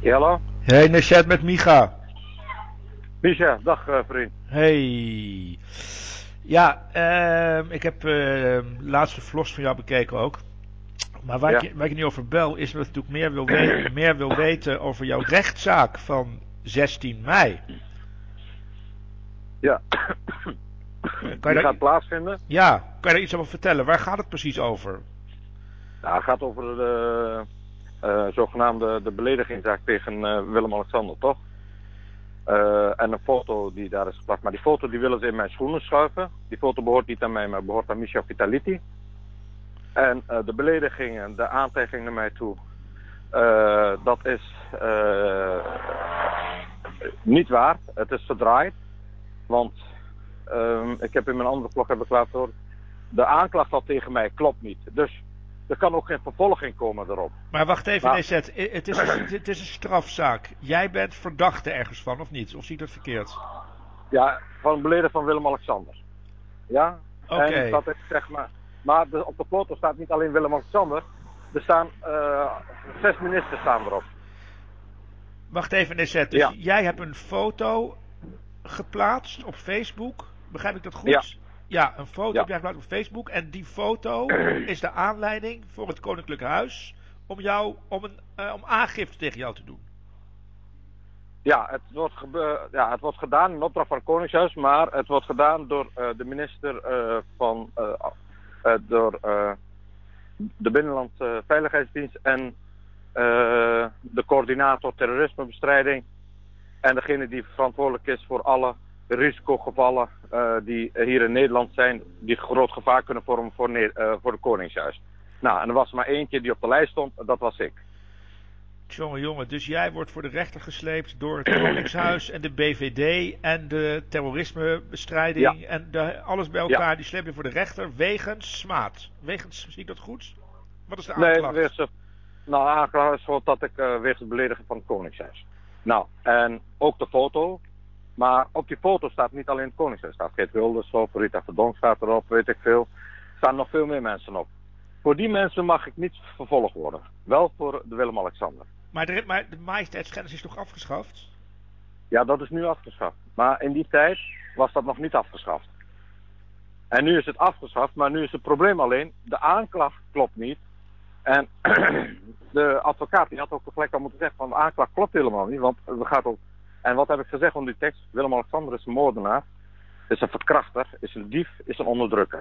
Ja, hallo? Hey, Nesjet met Micha. Misha, dag vriend. Hey. Ja, ik heb laatste vlogs van jou bekeken ook. Maar Ja, waar ik nu over bel is dat ik natuurlijk meer wil weten over jouw rechtszaak van 16 mei. ja. Kan Die je daar, gaat plaatsvinden. ja, kan je daar iets over vertellen? Waar gaat het precies over? Nou, het gaat over de zogenaamde de beledigingszaak tegen Willem-Alexander, toch? En een foto die daar is geplaatst. Maar die foto die willen ze in mijn schoenen schuiven. Die foto behoort niet aan mij, maar behoort aan Michel Vitaliti. En de beledigingen, de aantijging naar mij toe, dat is niet waar. Het is verdraaid. Want ik heb in mijn andere vlog laten horen, de aanklacht al tegen mij klopt niet. Dus er kan ook geen vervolging komen erop. Maar wacht even, Maar, Nesjet. Het is een strafzaak. Jij bent verdachte ergens van, of niet? Of zie ik dat verkeerd? ja, van het beledigen van Willem-Alexander. Ja? En Oké. dat ik zeg maar. Maar op de foto staat niet alleen Willem-Alexander. Er staan 6 ministers staan erop. Wacht even, Nesjet. Dus Ja, jij hebt een foto geplaatst op Facebook. Begrijp ik dat ja, goed? Ja, een foto ja. heb jij geplaatst op Facebook. En die foto is de aanleiding voor het Koninklijk Huis om aangifte tegen jou te doen. Ja, het wordt gedaan in opdracht van het Koningshuis, maar het wordt gedaan door de minister door de Binnenlandse Veiligheidsdienst en de coördinator terrorismebestrijding en degene die verantwoordelijk is voor alle risicogevallen die hier in Nederland zijn, die groot gevaar kunnen vormen voor het Koningshuis. Nou, en er was maar eentje die op de lijst stond, dat was ik. Jongen, dus jij wordt voor de rechter gesleept door het Koningshuis en de BVD en de Ja, terrorismebestrijding en alles bij ja. elkaar. Die sleep je voor de rechter wegens smaad. Wegens, zie ik dat goed? Wat is de Nee, aanklacht? nou, aanklacht is gewoon dat ik wegens het beledigen van het Koningshuis. Nou, en ook de foto. Maar op die foto staat niet alleen het Koningshuis. Staat Geert Wilders op, Rita Verdonk staat erop, weet ik veel. Er staan nog veel meer mensen op. Voor die mensen mag ik niet vervolgd worden. Wel voor de Willem-Alexander. Maar de majesteitsschennis is toch afgeschaft? Ja, dat is nu afgeschaft. Maar in die tijd was dat nog niet afgeschaft. En nu is het afgeschaft, maar nu is het probleem alleen, de aanklacht klopt niet. En de advocaat die had ook gelijk al moeten zeggen van de aanklacht klopt helemaal niet, want we gaat ook. En wat heb ik gezegd onder die tekst? Willem-Alexander is een moordenaar, is een verkrachter, is een dief, is een onderdrukker.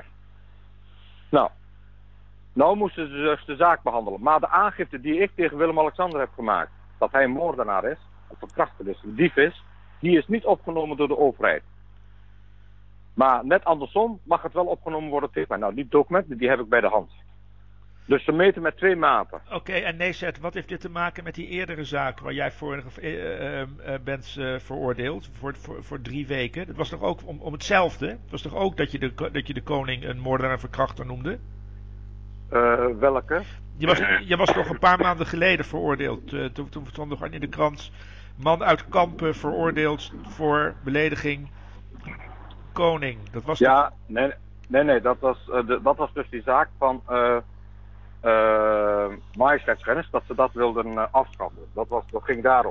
Nou moesten ze dus de zaak behandelen. Maar de aangifte die ik tegen Willem-Alexander heb gemaakt, dat hij een moordenaar is, een verkrachter is, een dief is, die is niet opgenomen door de overheid. Maar net andersom mag het wel opgenomen worden tegen mij. Nou, die documenten die heb ik bij de hand. Dus ze meten met 2 maten. Oké, en Nezet, wat heeft dit te maken met die eerdere zaak waar jij voor bent veroordeeld voor 3 weken? Dat was toch ook om hetzelfde? Het was toch ook dat je de koning een moordenaar en verkrachter noemde? Welke? Je was toch een paar maanden geleden veroordeeld. Toen stond nog in de krant. Man uit Kampen veroordeeld voor belediging koning. Dat was toch. Ja, nee, dat was dus die zaak van majesteitsgennis, dat ze dat wilden afschaffen. Dat ging daarom.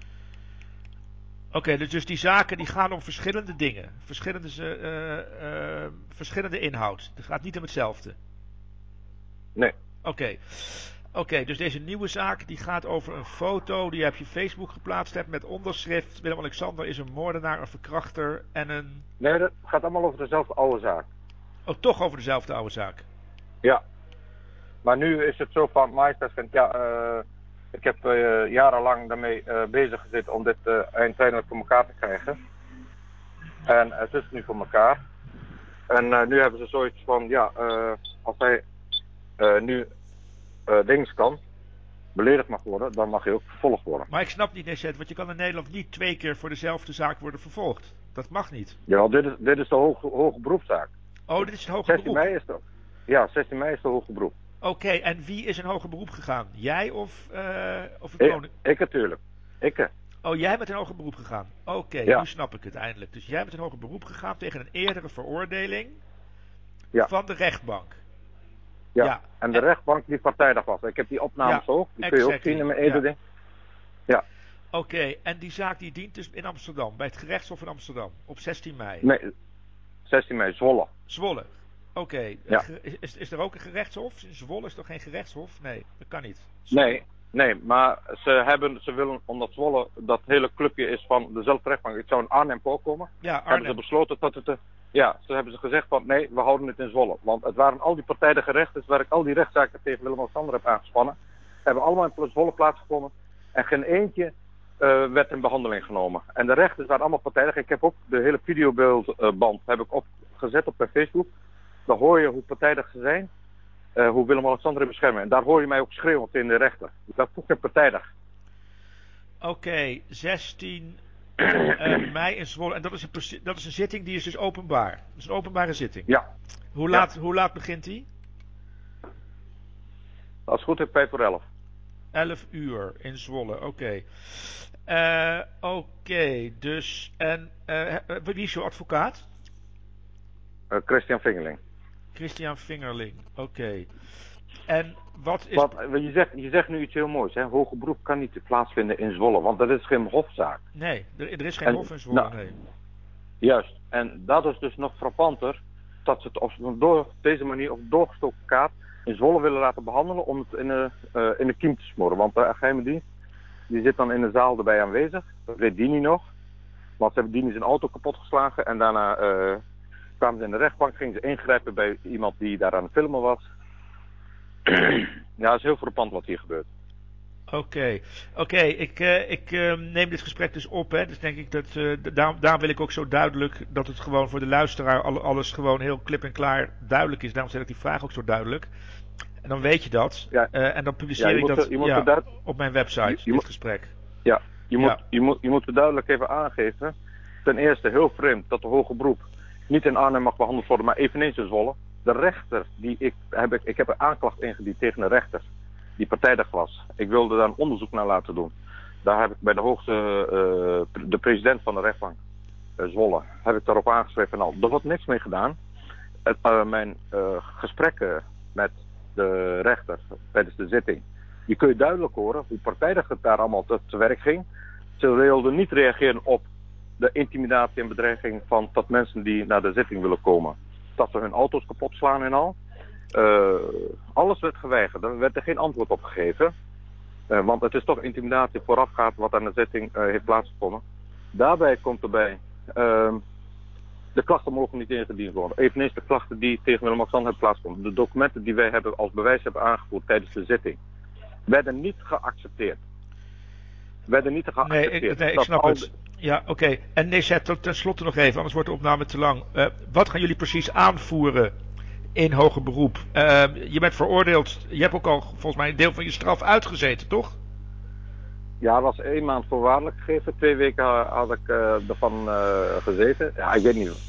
Oké, dus die zaken die gaan om verschillende dingen. Verschillende inhoud. Het gaat niet om hetzelfde. Nee, Oké. Oké, dus deze nieuwe zaak die gaat over een foto die je op je Facebook geplaatst hebt met onderschrift: Willem-Alexander is een moordenaar, een verkrachter en een. nee, dat gaat allemaal over dezelfde oude zaak. Oh, toch over dezelfde oude zaak. Ja, maar nu is het zo van majesteitsgennis, ja, ik heb jarenlang daarmee bezig gezeten om dit eindelijk voor elkaar te krijgen. En het is nu voor elkaar. En nu hebben ze zoiets van, ja, als hij nu dings kan, beledigd mag worden, dan mag hij ook vervolgd worden. Maar ik snap niet, Necet, want je kan in Nederland niet 2 keer voor dezelfde zaak worden vervolgd. Dat mag niet. Ja, dit is de hoge beroepszaak. Oh, dit is het hoger 16 beroep. mei is dat. Ja, 16 mei is de hoge beroep. Oké, en wie is in hoger beroep gegaan? Jij of het koning? Ik natuurlijk. Ik. Oh, jij bent in hoger beroep gegaan. Oké, Ja, nu snap ik het eindelijk. Dus jij bent in hoger beroep gegaan tegen een eerdere veroordeling ja, van de rechtbank. ja. Ja, En de rechtbank die partijdig was. Ik heb die opnames ja, ook. Die kun je ook zien exactly. in mijn Ja. edending. Ja. Oké, en die zaak die dient dus in Amsterdam, bij het gerechtshof in Amsterdam, op 16 mei. Nee, 16 mei, Zwolle. Zwolle. Oké, Ja. is er ook een gerechtshof? In Zwolle is toch geen gerechtshof? Nee, dat kan niet. Nee, maar ze willen, omdat Zwolle dat hele clubje is van dezelfde rechtbank, het zou in Arnhem voorkomen, Ja, hebben ze Arnhem. besloten dat het, ze hebben ze gezegd van nee, we houden het in Zwolle. Want het waren al die partijdige rechters waar ik al die rechtszaken tegen Willem-Alexander heb aangespannen, hebben allemaal in Zwolle plaatsgevonden en geen eentje werd in behandeling genomen. En de rechters waren allemaal partijdig. Ik heb ook de hele videobeeldband heb ik opgezet op mijn Facebook. Dan hoor je hoe partijdig ze zijn. Hoe Willem-Alexander beschermen. En daar hoor je mij ook schreeuwen in de rechter. Dat is ook partijdig. Oké, 16 mei in Zwolle. En dat is een zitting die is dus openbaar. Dat is een openbare zitting. Ja. Hoe laat begint die? Als het goed is, 11:05. 11 uur in Zwolle, oké. Dus, en wie is jouw advocaat? Christian Vingeling. Christian Vingerling, oké. En wat is... Want je zegt nu iets heel moois. Hè? Hoger beroep kan niet plaatsvinden in Zwolle. Want dat is geen hofzaak. Nee, er is geen hof in Zwolle, nee. Juist. En dat is dus nog frappanter. Dat ze het door deze manier op doorgestoken kaart in Zwolle willen laten behandelen om het in de kiem te smoren. Want de geheime dienst die zit dan in de zaal erbij aanwezig. Dat weet Dini nog. Want ze hebben Dini zijn auto kapot geslagen. En daarna kwamen ze in de rechtbank. Gingen ze ingrijpen bij iemand die daar aan het filmen was. Ja, het is heel frappant wat hier gebeurt. Oké. Ik neem dit gesprek dus op. Hè. Dus denk ik dat daarom wil ik ook zo duidelijk dat het gewoon voor de luisteraar alles gewoon heel klip en klaar duidelijk is. Daarom stel ik die vraag ook zo duidelijk. En dan weet je dat. Ja. En dan publiceer ik dat op mijn website, dit gesprek. Ja, je moet er duidelijk even aangeven. Ten eerste heel vreemd dat de hoger beroep niet in Arnhem mag behandeld worden, maar eveneens in Zwolle. De rechter die ik heb een aanklacht ingediend tegen een rechter die partijdig was. Ik wilde daar een onderzoek naar laten doen. Daar heb ik bij de hoogste, de president van de rechtbank, Zwolle, heb ik daarop aangeschreven en al. Er wordt niks mee gedaan. Mijn gesprekken met de rechter tijdens de zitting, die kun je duidelijk horen hoe partijdig het daar allemaal te werk ging. Ze wilden niet reageren op de intimidatie en bedreiging van dat mensen die naar de zitting willen komen, dat ze hun auto's kapot slaan en al. Alles werd geweigerd. Er werd er geen antwoord op gegeven. Want het is toch intimidatie voorafgaat wat aan de zitting heeft plaatsgevonden. Daarbij komt erbij, de klachten mogen niet ingediend worden. Eveneens de klachten die tegen Willem-Alexander hebben plaatsgevonden. De documenten die wij hebben als bewijs hebben aangevoerd tijdens de zitting, werden niet geaccepteerd. Nee, ik snap het. Ja, oké. En Nezet, ten slotte nog even, anders wordt de opname te lang. Wat gaan jullie precies aanvoeren in hoger beroep? Je bent veroordeeld, je hebt ook al volgens mij een deel van je straf uitgezeten, toch? Ja, het was 1 maand voorwaardelijk gegeven. 2 weken had ik ervan gezeten. Ja, ik weet niet.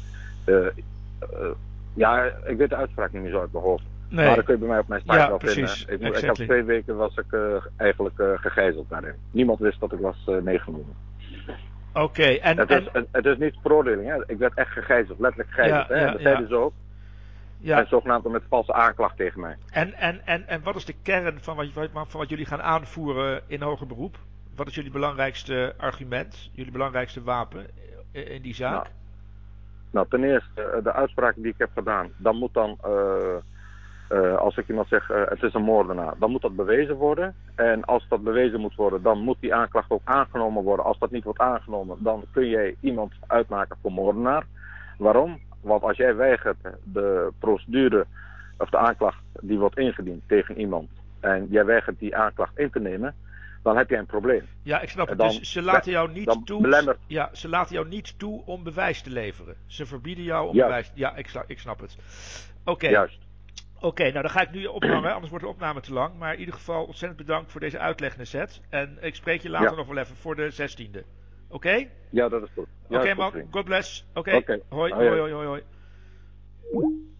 Ik weet de uitspraak niet meer zo uit mijn hoofd. Nee. Maar dan kun je bij mij op mijn site wel vinden. Ik had 2 weken was ik eigenlijk gegijzeld daarin. Niemand wist dat ik was meegenomen. Oké. Het is niet veroordeling. Hè. Ik werd echt gegijzeld, letterlijk gegijzeld. Ja, dat zeiden ze ook. Ja. En zogenaamd met valse aanklacht tegen mij. En wat is de kern van wat jullie gaan aanvoeren in hoger beroep? Wat is jullie belangrijkste argument, jullie belangrijkste wapen in die zaak? Nou, ten eerste, de uitspraak die ik heb gedaan, dan moet dan, als ik iemand zeg, het is een moordenaar, dan moet dat bewezen worden. En als dat bewezen moet worden, dan moet die aanklacht ook aangenomen worden. Als dat niet wordt aangenomen, dan kun je iemand uitmaken voor moordenaar. Waarom? Want als jij weigert de procedure of de aanklacht die wordt ingediend tegen iemand en jij weigert die aanklacht in te nemen, dan heb je een probleem. Ja, ik snap het. Dus ze laten jou niet toe. Ja, ze laten jou niet toe om bewijs te leveren. Ze verbieden jou om bewijs. Ja, ik snap het. Oké. Juist. Oké, nou dan ga ik nu ophangen, anders wordt de opname te lang. Maar in ieder geval ontzettend bedankt voor deze uitleg, Nezet. En ik spreek je later nog wel even voor de 16e. Oké? Ja, dat is goed. Oké, man. God bless. Oké. Hoi.